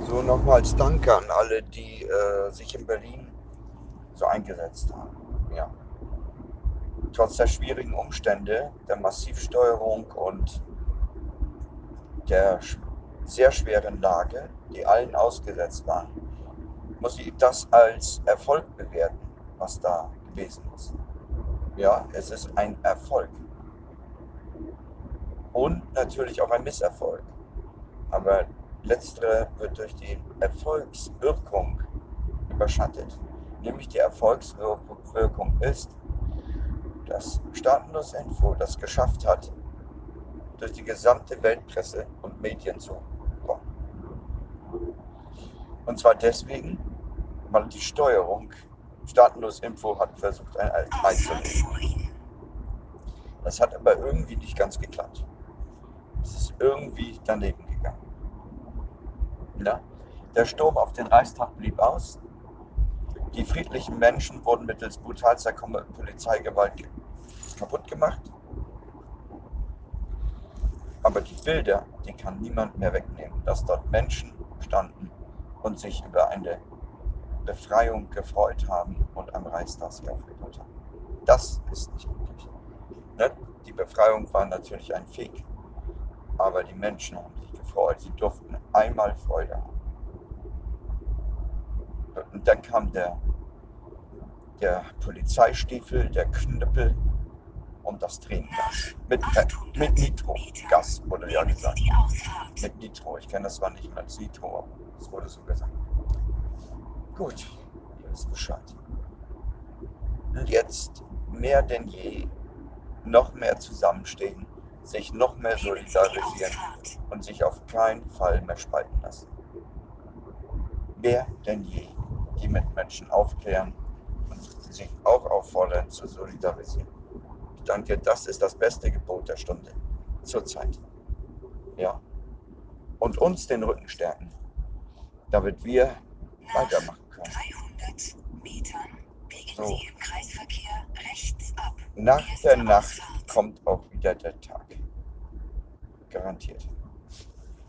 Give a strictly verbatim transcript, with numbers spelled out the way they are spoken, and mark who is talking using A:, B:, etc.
A: So, nochmals Danke an alle, die äh, sich in Berlin so eingesetzt haben. Ja. Trotz der schwierigen Umstände, der Massivsteuerung und der sch- sehr schweren Lage, die allen ausgesetzt waren, muss ich das als Erfolg bewerten, was da gewesen ist. Ja, es ist ein Erfolg und natürlich auch ein Misserfolg. Aber letztere wird durch die Erfolgswirkung überschattet. Nämlich die Erfolgswirkung ist, dass Staatenlos Info das geschafft hat, durch die gesamte Weltpresse und Medien zu kommen. Und zwar deswegen, weil die Steuerung Staatenlos Info hat versucht, ein Ei zu legen. Das hat aber irgendwie nicht ganz geklappt. Es ist irgendwie daneben gegangen. Ja? Der Sturm auf den Reichstag blieb aus. Die friedlichen Menschen wurden mittels brutalster Polizeigewalt kaputt gemacht. Aber die Bilder, die kann niemand mehr wegnehmen, dass dort Menschen standen und sich über eine Befreiung gefreut haben und am Reichstag sich aufgebaut haben. Das ist nicht möglich. Ne? Die Befreiung war natürlich ein Fake, aber die Menschen haben sich gefreut. Sie durften einmal Freude haben. Und dann kam der, der Polizeistiefel, der Knüppel und das Tränengas. Mit, äh, mit Nitrogas wurde ja gesagt. Mit Nitro. Ich kenne das zwar nicht als Nitro, aber es wurde so gesagt. Gut, ihr wisst Bescheid. Und jetzt mehr denn je noch mehr zusammenstehen, sich noch mehr solidarisieren und sich auf keinen Fall mehr spalten lassen. Mehr denn je die Mitmenschen aufklären und sich auch auffordern zu solidarisieren. Ich denke, das ist das beste Gebot der Stunde zurzeit. Ja? Und uns den Rücken stärken, damit wir weitermachen können.
B: dreihundert Metern biegen
A: So.
B: Sie im Kreisverkehr rechts ab.
A: Nach
B: Erste
A: der Nacht
B: Ausfahrt.
A: kommt auch wieder der Tag. Garantiert.